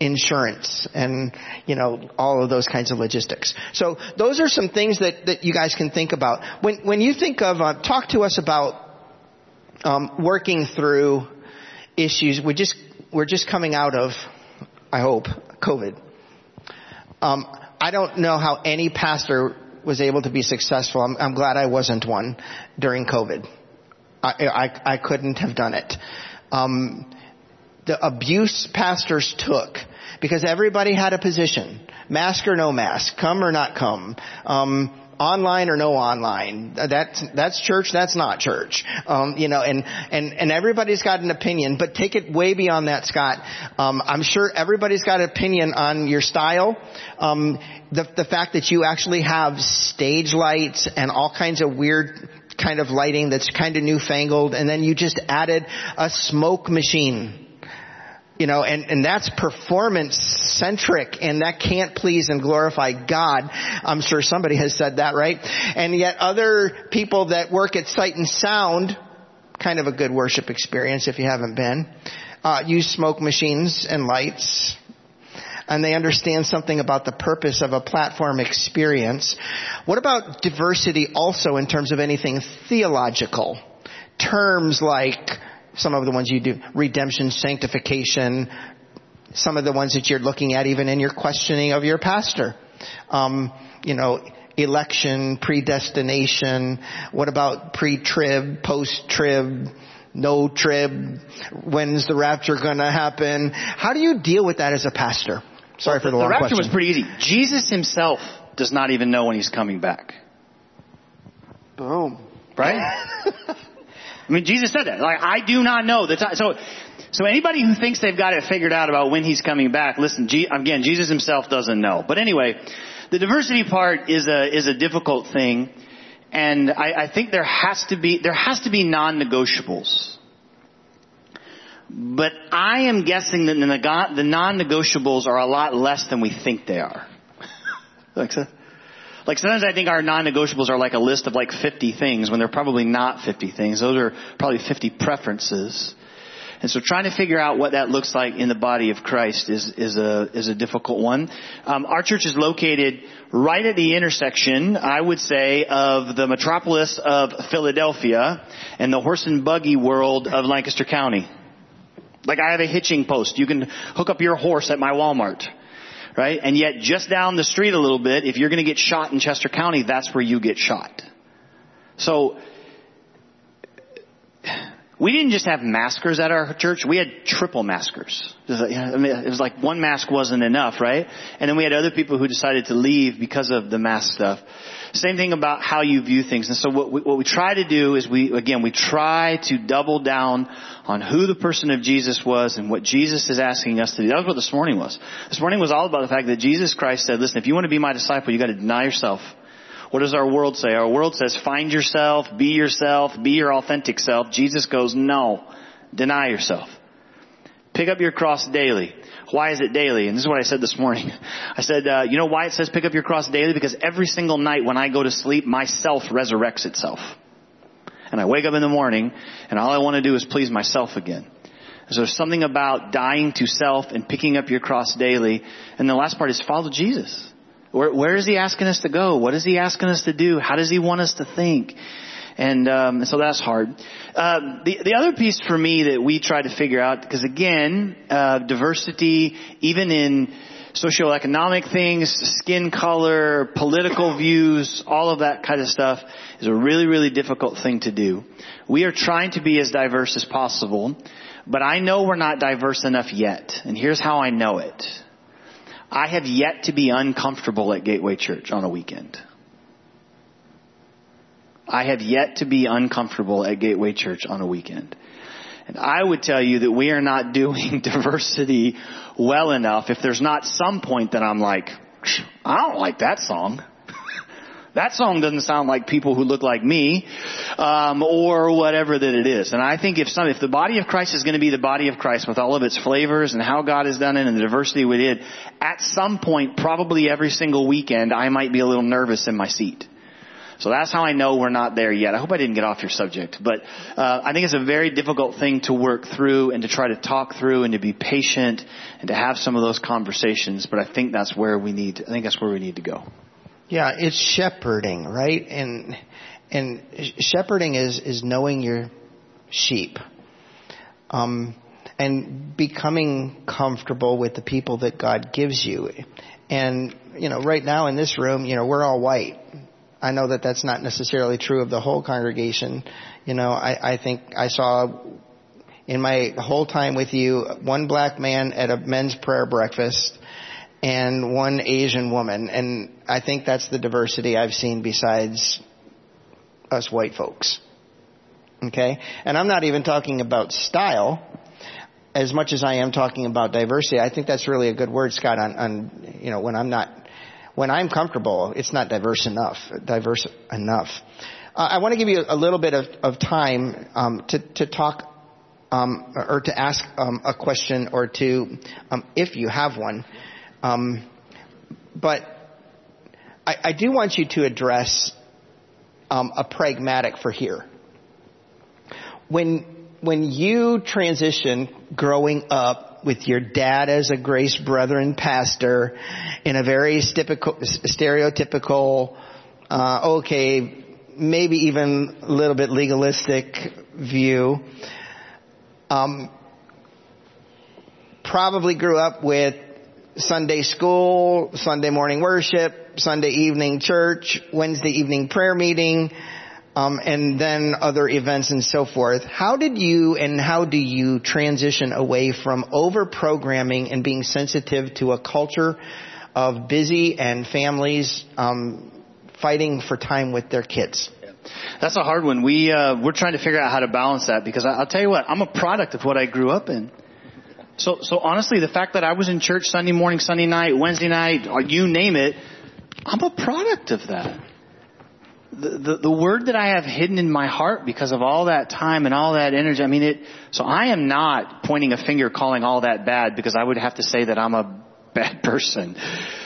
insurance and, you know, all of those kinds of logistics. So those are some things that, that you guys can think about. When, when you think of, uh, talk to us about, um, working through issues. We just, we're just coming out of, I hope, COVID. Um, I don't know how any pastor was able to be successful. I'm, I'm glad I wasn't one during COVID. I, I, I couldn't have done it. Um, the abuse pastors took, because everybody had a position. Mask or no mask, come or not come, um, online or no online. That's, that's church, that's not church. Um, you know, and, and, and everybody's got an opinion, but take it way beyond that, Scott. Um, I'm sure everybody's got an opinion on your style. Um, the, the fact that you actually have stage lights and all kinds of weird kind of lighting that's kind of newfangled, and then you just added a smoke machine. You know, and, and that's performance centric, and that can't please and glorify God. I'm sure somebody has said that, right? And yet other people that work at Sight and Sound, kind of a good worship experience if you haven't been, uh, use smoke machines and lights. And they understand something about the purpose of a platform experience. What about diversity also in terms of anything theological? Terms like some of the ones you do, redemption, sanctification, some of the ones that you're looking at even in your questioning of your pastor. Um, you know, election, predestination. What about pre-trib, post-trib, no trib? When's the rapture going to happen? How do you deal with that as a pastor? Sorry for the long question. The rapture was pretty easy. Jesus himself does not even know when he's coming back. Boom. Right? I mean, Jesus said that. Like, I do not know the time. So, so anybody who thinks they've got it figured out about when he's coming back, listen, G- again, Jesus himself doesn't know. But anyway, the diversity part is a, is a difficult thing. And I, I think there has to be, there has to be non-negotiables. But I am guessing that the, the non-negotiables are a lot less than we think they are. Like so? Like sometimes I think our non-negotiables are like a list of like fifty things when they're probably not fifty things. Those are probably fifty preferences. And so trying to figure out what that looks like in the body of Christ is, is a, is a difficult one. Um, our church is located right at the intersection, I would say, of the metropolis of Philadelphia and the horse and buggy world of Lancaster County. Like I have a hitching post. You can hook up your horse at my Walmart. Right? And yet just down the street a little bit, if you're going to get shot in Chester County, that's where you get shot. So we didn't just have maskers at our church. We had triple maskers. I mean, it was like one mask wasn't enough, right? And then we had other people who decided to leave because of the mask stuff. Same thing about how you view things. And so what we, what we try to do is we, again, we try to double down on who the person of Jesus was and what Jesus is asking us to do. That was what this morning was. This morning was all about the fact that Jesus Christ said, listen, if you want to be my disciple, you got to deny yourself. What does our world say? Our world says, find yourself, be yourself, be your authentic self. Jesus goes, no, deny yourself. Pick up your cross daily. Why is it daily? And this is what I said this morning. I said, uh, you know why it says pick up your cross daily? Because every single night when I go to sleep, myself resurrects itself. And I wake up in the morning and all I want to do is please myself again. So there's something about dying to self and picking up your cross daily. And the last part is follow Jesus. Where, where is he asking us to go? What is he asking us to do? How does he want us to think? And um, so that's hard. Uh, the, the other piece for me that we try to figure out, because again, uh, diversity, even in socioeconomic things, skin color, political views, all of that kind of stuff is a really, really difficult thing to do. We are trying to be as diverse as possible, but I know we're not diverse enough yet. And here's how I know it. I have yet to be uncomfortable at Gateway Church on a weekend. I have yet to be uncomfortable at Gateway Church on a weekend. And I would tell you that we are not doing diversity well enough if there's not some point that I'm like, I don't like that song. That song doesn't sound like people who look like me, um, or whatever that it is. And I think if some, if the body of Christ is going to be the body of Christ with all of its flavors and how God has done it and the diversity we did, at some point, probably every single weekend, I might be a little nervous in my seat. So that's how I know we're not there yet. I hope I didn't get off your subject, but uh, I think it's a very difficult thing to work through and to try to talk through and to be patient and to have some of those conversations. But I think that's where we need. I think that's where we need to go. Yeah, it's shepherding, right? And and shepherding is is knowing your sheep. Um, and becoming comfortable with the people that God gives you. And, you know, right now in this room, you know, we're all white. I know that that's not necessarily true of the whole congregation. You know, I, I think I saw in my whole time with you one black man at a men's prayer breakfast and one Asian woman. And I think that's the diversity I've seen besides us white folks. Okay? And I'm not even talking about style as much as I am talking about diversity. I think that's really a good word, Scott, on, on you know, when I'm not, when I'm comfortable, it's not diverse enough, diverse enough. Uh, I want to give you a little bit of, of time um, to, to talk um, or to ask um, a question or two, um, if you have one. Um, but I, I do want you to address um, a pragmatic for here. When when you transition growing up with your dad as a Grace Brethren pastor in a very stereotypical, stereotypical uh, okay, maybe even a little bit legalistic view, um, probably grew up with Sunday school, Sunday morning worship, Sunday evening church, Wednesday evening prayer meeting, Um, and then other events and so forth. How did you and how do you transition away from over-programming and being sensitive to a culture of busy and families um, fighting for time with their kids? That's a hard one. We, uh, we're trying to figure out how to balance that because I, I'll tell you what, I'm a product of what I grew up in. So, so honestly, the fact that I was in church Sunday morning, Sunday night, Wednesday night, or you name it, I'm a product of that. The, the, the word that I have hidden in my heart because of all that time and all that energy, I mean it, so I am not pointing a finger calling all that bad because I would have to say that I'm a bad person.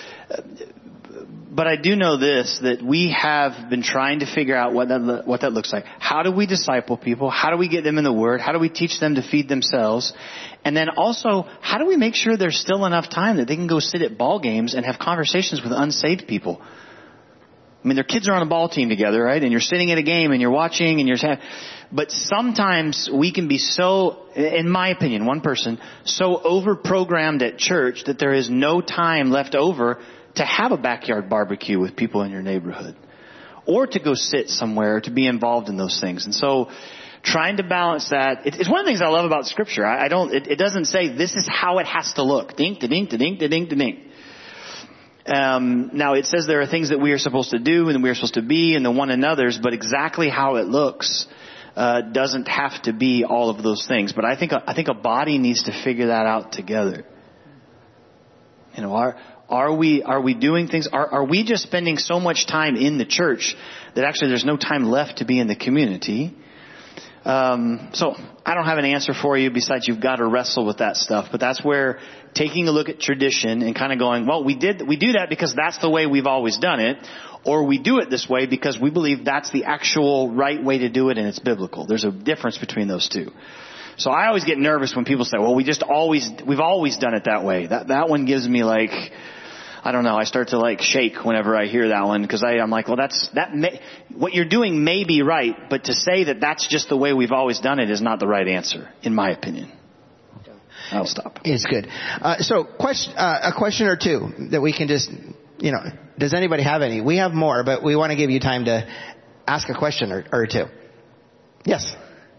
But I do know this, that we have been trying to figure out what that, what that looks like. How do we disciple people? How do we get them in the Word? How do we teach them to feed themselves? And then also, how do we make sure there's still enough time that they can go sit at ball games and have conversations with unsaved people? I mean, their kids are on a ball team together, right? And you're sitting at a game and you're watching and you're, but sometimes we can be so, in my opinion, one person, so over-programmed at church that there is no time left over to have a backyard barbecue with people in your neighborhood or to go sit somewhere, to be involved in those things. And so trying to balance that, it's one of the things I love about Scripture. I don't, it, it doesn't say this is how it has to look. Dink, da dink, da dink, da dink, da dink. Um, now it says there are things that we are supposed to do and we are supposed to be and the one another's, but exactly how it looks uh, doesn't have to be all of those things. But I think I think a body needs to figure that out together. You know, are are we are we doing things? Are are we just spending so much time in the church that actually there's no time left to be in the community? Um, so I don't have an answer for you besides you've got to wrestle with that stuff. But that's where taking a look at tradition and kind of going, well, we did, we do that because that's the way we've always done it. Or we do it this way because we believe that's the actual right way to do it and it's biblical. There's a difference between those two. So I always get nervous when people say, well, we just always, we've always done it that way. That, that one gives me like, I don't know, I start to like shake whenever I hear that one because I'm like, well, that's, that may, what you're doing may be right, but to say that that's just the way we've always done it is not the right answer, in my opinion. I'll stop. It's good. Uh, so question, uh, a question or two that we can just, you know, does anybody have any? We have more, but we want to give you time to ask a question or, or two. Yes.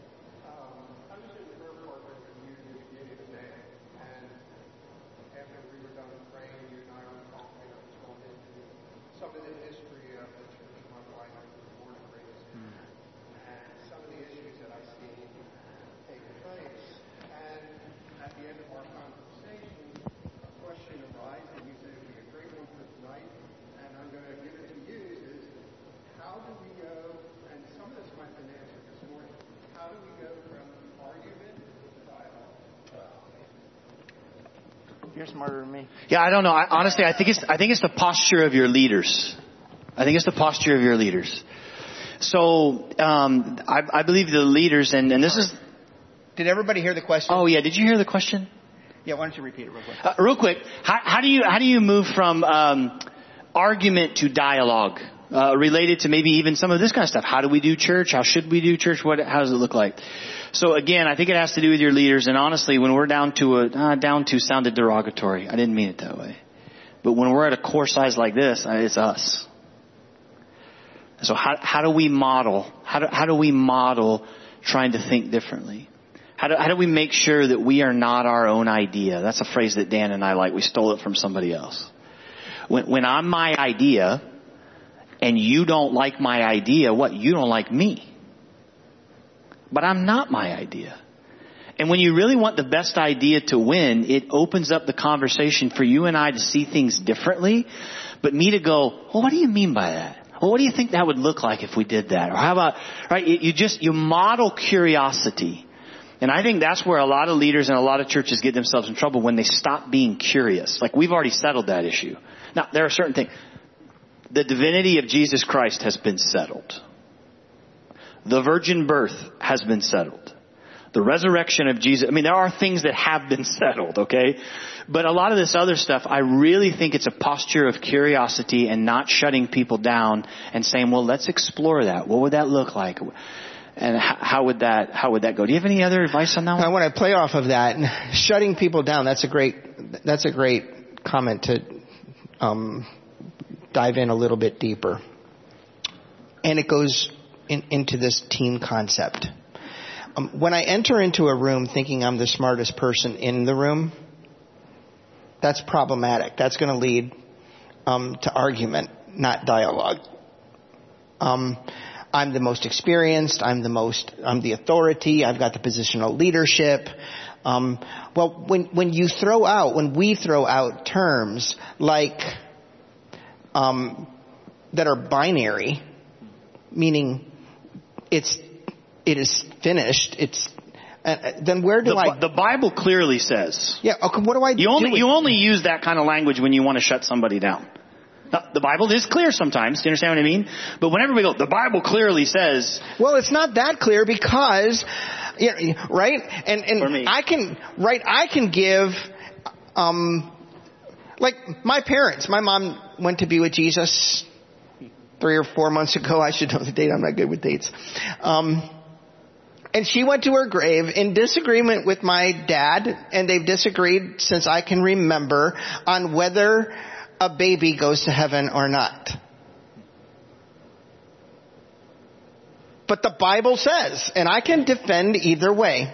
You're smarter than me. Yeah, I don't know. I, honestly, I think it's I think it's the posture of your leaders. I think it's the posture of your leaders. So um, I, I believe the leaders, and, and this is... Did everybody hear the question? Oh, yeah. Did you hear the question? Yeah, why don't you repeat it real quick? Uh, real quick, how, how do you how do you move from um, argument to dialogue uh, related to maybe even some of this kind of stuff? How do we do church? How should we do church? What how does it look like? So again, I think it has to do with your leaders. And honestly, when we're down to a uh, down to sounded derogatory, I didn't mean it that way. But when we're at a core size like this, it's us. So how how do we model? How do how do we model trying to think differently? How do, how do we make sure that we are not our own idea? That's a phrase that Dan and I like. We stole it from somebody else. When, when I'm my idea and you don't like my idea, what? You don't like me. But I'm not my idea. And when you really want the best idea to win, it opens up the conversation for you and I to see things differently. But me to go, well, what do you mean by that? Well, what do you think that would look like if we did that? Or how about, right? You just, you model curiosity. And I think that's where a lot of leaders and a lot of churches get themselves in trouble, when they stop being curious. Like, we've already settled that issue. Now, there are certain things. The divinity of Jesus Christ has been settled. The virgin birth has been settled. The resurrection of Jesus. I mean, there are things that have been settled, okay? But a lot of this other stuff, I really think it's a posture of curiosity and not shutting people down and saying, well, let's explore that. What would that look like? And how would that, how would that go? Do you have any other advice on that one? I want to play off of that. Shutting people down, that's a great, that's a great comment to um, dive in a little bit deeper. And it goes in, into this team concept. Um, when I enter into a room thinking I'm the smartest person in the room, that's problematic. That's going to lead um, to argument, not dialogue. Um, I'm the most experienced. I'm the most, I'm the authority. I've got the positional leadership. Um, well, when, when you throw out, when we throw out terms like, um, that are binary, meaning it's, it is finished. It's, uh, then where do the, I? The Bible clearly says. Yeah. Okay. What do I you do? Only, with, you only use that kind of language when you want to shut somebody down. Now, the Bible is clear sometimes. Do you understand what I mean? But whenever we go, the Bible clearly says. Well, it's not that clear because, you know, right? And, and I can, right, I can give, um, like my parents, my mom went to be with Jesus three or four months ago. I should know the date. I'm not good with dates. Um, and she went to her grave in disagreement with my dad, and they've disagreed since I can remember on whether a baby goes to heaven or not. But the Bible says, and I can defend either way.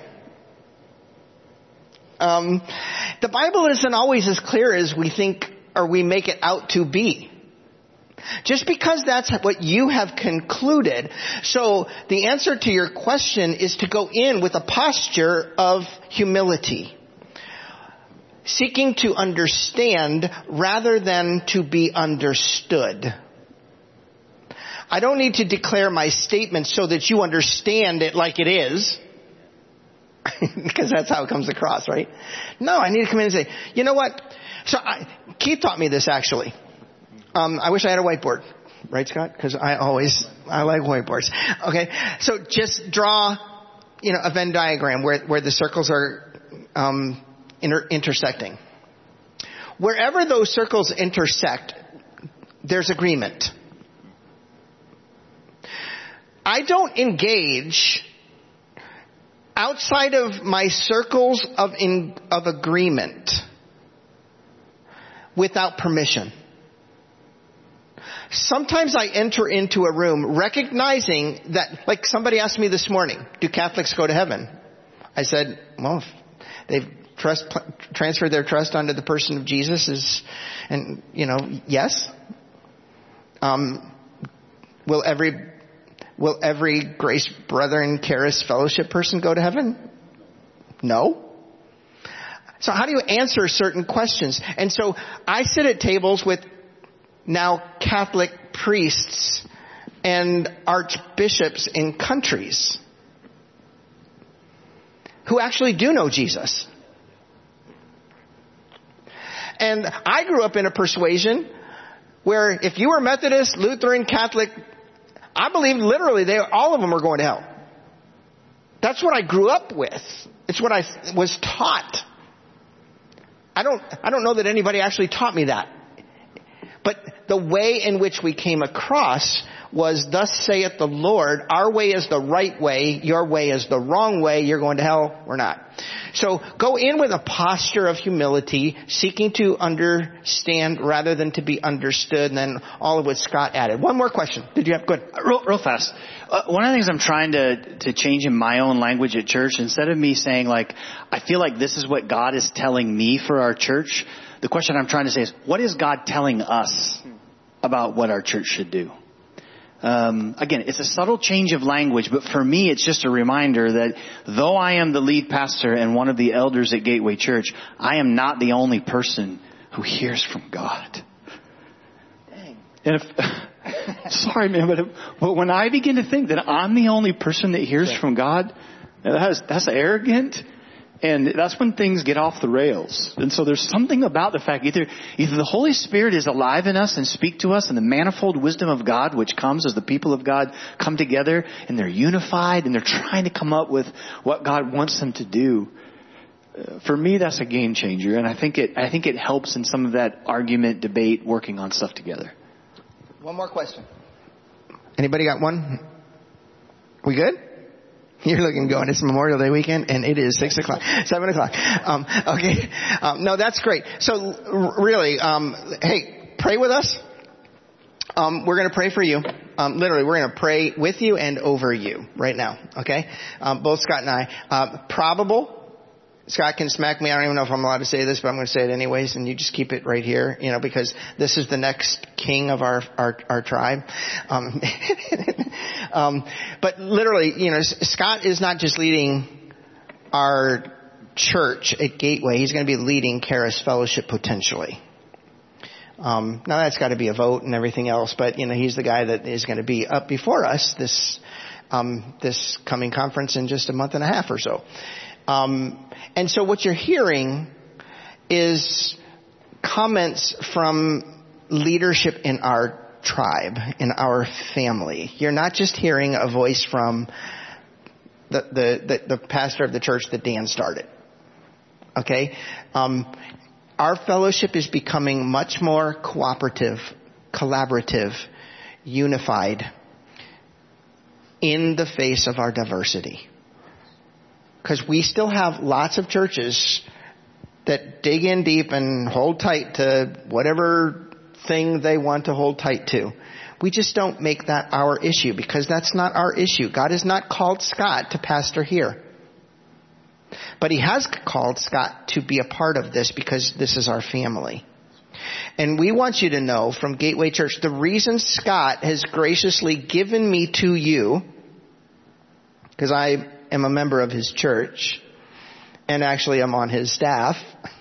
Um, the Bible isn't always as clear as we think or we make it out to be. Just because that's what you have concluded. So the answer to your question is to go in with a posture of humility. Seeking to understand rather than to be understood. I don't need to declare my statement so that you understand it like it is. Because that's how it comes across, right? No, I need to come in and say, you know what? So I, Keith taught me this actually. Um, I wish I had a whiteboard. Right, Scott? Because I always, I like whiteboards. Okay. So just draw, you know, a Venn diagram where, where the circles are, um, Inter- intersecting. Wherever those circles intersect, there's agreement. I don't engage outside of my circles of in, of agreement without permission. Sometimes I enter into a room recognizing that, like somebody asked me this morning, do Catholics go to heaven? I said, well, if they've trust, transfer their trust onto the person of Jesus is, and, you know, yes. Um, will every, will every Grace Brethren Charis Fellowship person go to heaven? No. So how do you answer certain questions? And so I sit at tables with now Catholic priests and archbishops in countries who actually do know Jesus. And I grew up in a persuasion where if you were Methodist, Lutheran, Catholic, I believe literally they, all of them are going to hell. That's what I grew up with. It's what I was taught. I don't, I don't know that anybody actually taught me that. But the way in which we came across was, thus saith the Lord, our way is the right way, your way is the wrong way, you're going to hell, we're not. So go in with a posture of humility, seeking to understand rather than to be understood, and then all of what Scott added. One more question. Did you have, good? Real, real fast. Uh, one of the things I'm trying to, to change in my own language at church, instead of me saying like, I feel like this is what God is telling me for our church, the question I'm trying to say is, what is God telling us about what our church should do? Um, again, it's a subtle change of language, but for me, it's just a reminder that though I am the lead pastor and one of the elders at Gateway Church, I am not the only person who hears from God. Dang. And if, sorry, man, but, if, but when I begin to think that I'm the only person that hears yeah. from God, that's, that's arrogant. And that's when things get off the rails. And so there's something about the fact either, either the Holy Spirit is alive in us and speak to us, and the manifold wisdom of God, which comes as the people of God come together and they're unified and they're trying to come up with what God wants them to do. Uh, for me, that's a game changer. And I think it, I think it helps in some of that argument, debate, working on stuff together. One more question. Anybody got one? We good? You're looking going, it's Memorial Day weekend, and it is six o'clock, seven o'clock. Um, okay. Um, no, that's great. So, r- really, um, hey, pray with us. Um, we're going to pray for you. Um, literally, we're going to pray with you and over you right now. Okay? Um, both Scott and I. Uh, probable. Scott can smack me. I don't even know if I'm allowed to say this, but I'm going to say it anyways, and you just keep it right here, you know, because this is the next king of our our, our tribe. Um, um, but literally, you know, Scott is not just leading our church at Gateway. He's going to be leading Charis Fellowship potentially. Um, now that's got to be a vote and everything else, but you know, he's the guy that is going to be up before us this um, this coming conference in just a month and a half or so. Um, and so what you're hearing is comments from leadership in our tribe, in our family. You're not just hearing a voice from the, the, the, the pastor of the church that Dan started. Okay? Um, our fellowship is becoming much more cooperative, collaborative, unified in the face of our diversity. Because we still have lots of churches that dig in deep and hold tight to whatever thing they want to hold tight to. We just don't make that our issue, because that's not our issue. God has not called Scott to pastor here. But he has called Scott to be a part of this, because this is our family. And we want you to know from Gateway Church, the reason Scott has graciously given me to you, because I am a member of his church, and actually I'm on his staff,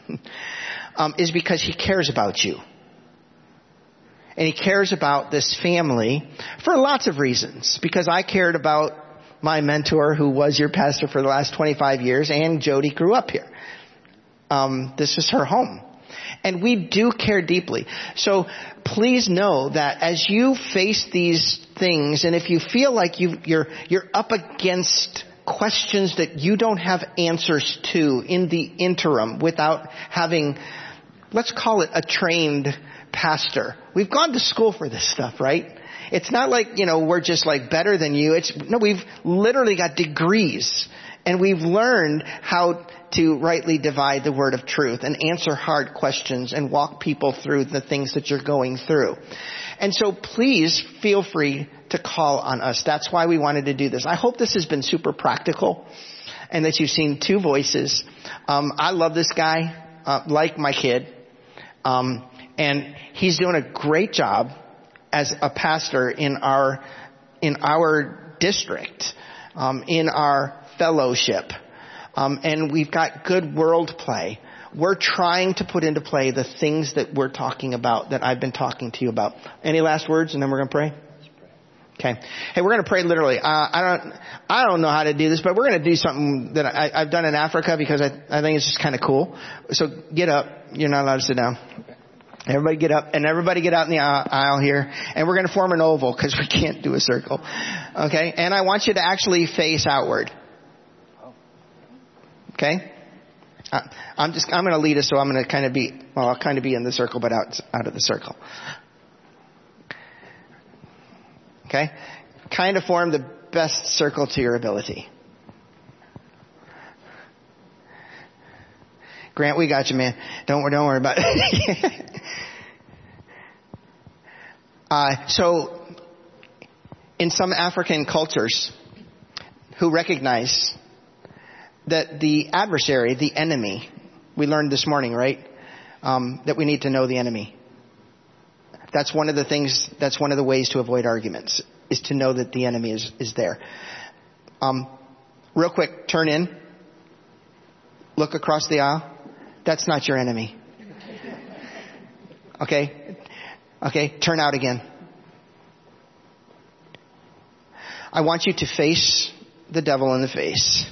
um, is because he cares about you. And he cares about this family for lots of reasons. Because I cared about my mentor, who was your pastor for the last twenty-five years, and Jody grew up here. Um, this is her home. And we do care deeply. So please know that as you face these things, and if you feel like you, you're, you're up against questions that you don't have answers to in the interim without having, let's call it a trained pastor. We've gone to school for this stuff, right? It's not like, you know, we're just like better than you. It's, no, we've literally got degrees, and we've learned how to rightly divide the word of truth and answer hard questions and walk people through the things that you're going through. And so please feel free to call on us. That's why we wanted to do this. I hope this has been super practical and that you've seen two voices. Um, I love this guy, uh, like my kid. Um, and he's doing a great job as a pastor in our, in our district, um, in our fellowship. Um, and we've got good world play. We're trying to put into play the things that we're talking about, that I've been talking to you about. Any last words, and then we're going to pray? Okay. Hey, we're going to pray literally. Uh, I don't, I don't know how to do this, but we're going to do something that I, I've done in Africa because I, I think it's just kind of cool. So get up. You're not allowed to sit down. Everybody get up, and everybody get out in the aisle here, and we're going to form an oval because we can't do a circle. Okay? And I want you to actually face outward. Okay? I'm just, I'm going to lead us, so I'm going to kind of be, well, I'll kind of be in the circle, but out, out of the circle. Okay? Kind of form the best circle to your ability. Grant, we got you, man. Don't, don't worry about it. uh, so, in some African cultures who recognize that the adversary, the enemy, we learned this morning, right? Um, that we need to know the enemy. That's one of the things, that's one of the ways to avoid arguments, is to know that the enemy is, is there. Um, real quick, turn in. Look across the aisle. That's not your enemy. Okay? Okay, turn out again. I want you to face the devil in the face.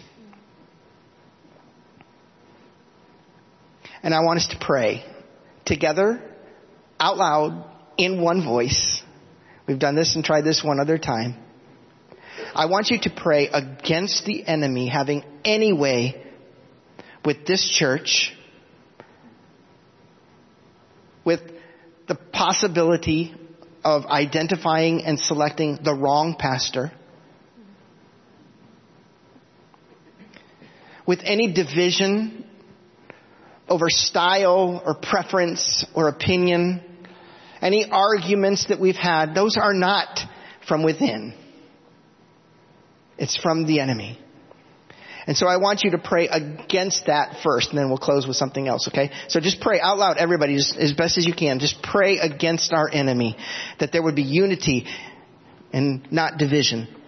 And I want us to pray together, out loud, in one voice. We've done this and tried this one other time. I want you to pray against the enemy having any way with this church, with the possibility of identifying and selecting the wrong pastor, with any division over style or preference or opinion, any arguments that we've had. Those are not from within. It's from the enemy. And so I want you to pray against that first, and then we'll close with something else, okay? So just pray out loud, everybody, just as best as you can. Just pray against our enemy, that there would be unity and not division.